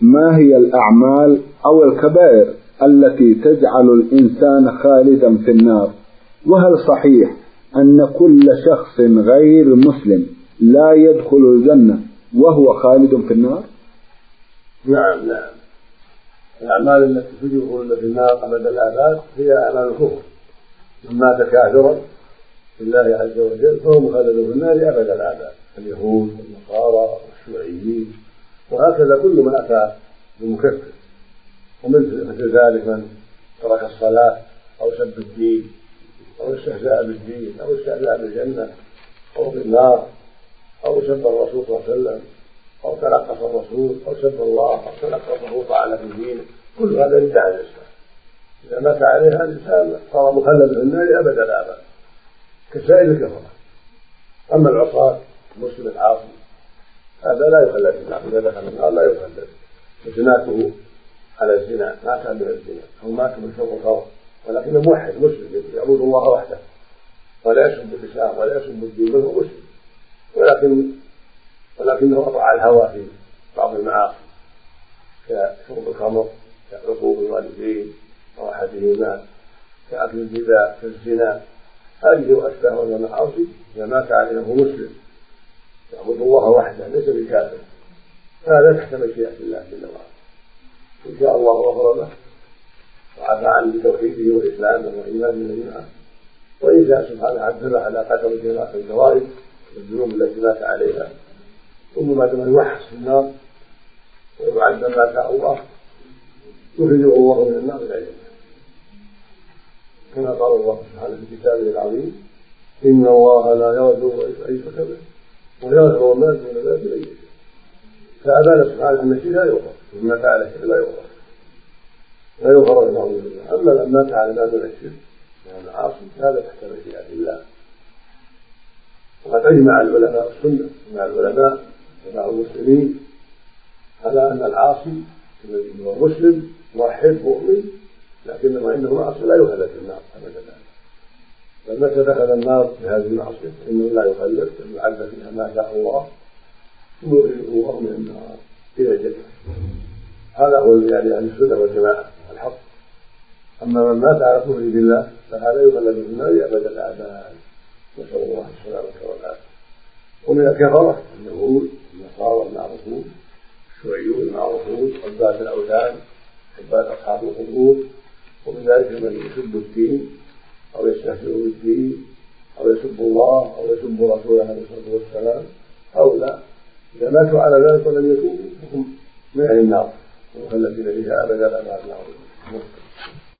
ما هي الأعمال أو الكبائر التي تجعل الإنسان خالدا في النار؟ وهل صحيح أن كل شخص غير مسلم لا يدخل الجنة وهو خالد في النار؟ نعم. الأعمال التي تدخل في النار أبد الآباد هي أعمال الكفر. من مات كافرا بالله عز وجل فهو مخلد في النار أبد الآباد، اليهود والنصارى والشيوعيين، وهكذا كل من أتى بمكفر. ومثل ذلك من ترك الصلاة أو سب الدين أو استهزأ بالدين أو استهزأ بالجنة أو بالنار أو سب الرسول صلى الله عليه وسلم أو تنقص الرسول أو سب الله أو تنقصه وطعن في دينه، كل هذا ردة عن الإسلام. إذا مات عليها الإنسان صار مخلد في النار أبد الآباد كسائر الكفرة. أما العصاة المسلم العاصي هذا لا يخلد في النار، إذا دخل النار لا يخلد، وزناته على الزنا مات من الزنا أو مات من شرب الخمر ولكنه موحد مسلم يعبد الله وحده ولا يسب الإسلام ولا يسب الدين، منه مسلم ولكنه أطاع الهوى في بعض المعاصي كشرب الخمر كعقوق الوالدين أو أحدهما كأكل الربا كالزنا. هذه وأشباه من المعاصي إذا مات عليه وهو مسلم يعبد الله وحده ليس بكافر، هذا تحت مشيئة الله جل وعلا. إن شاء الله غفر له وعفى عنه بتوحيده وإسلامه وإيمانه بالله، وإن شاء سبحانه عذبه على قدر الجوارح والذنوب التي مات عليها، ثم بعد ما يوحش في النار ويعذب ما شاء الله يخرجه الله من النار إلى الجنة، كما قال الله سبحانه في كتابه العظيم: إن الله لا يغفر أن يشرك به ويغفر ما دون ذلك لمن يشاء. فأبان سبحانه أن الشرك لا يغفر، وما فعل الشرك لا يغفر له من الله. أما لما فعل ما دون الشرك من العاصي هذا تحت مشيئة الله. وقد أجمع العلماء السنة مع العلماء ومع المسلمين على أن العاصي الذي هو مسلم موحد مؤمن لكنما عنده معصية لا يخلد في النار أبدا، بل متى دخل النار بهذه المعصية إنه لا يخلد بل يعذب فيها ما شاء الله ثم يخرجه الله من النار إلى الجنة. هذا هو يعني أهل السنة والجماعة الحق. أما من مات على كفر بالله فهذا يخلد في النار أبدا الآباد، نسأل الله السلامة والعافية. ومن الكفرة اليهود النصارى المعروفون، الشيوعيون المعروفون، عباد الأوثان، عباد أصحاب القبور، ومن ذلك من يسب الدين أو يستهزئ بالدين أو يسب الله أو يسب رسوله عليه الصلاة والسلام، هؤلاء إذا ماتوا على ذلك ولم يتوبوا فهم من أهل النار ومخلدين فيها أبدا الآباد.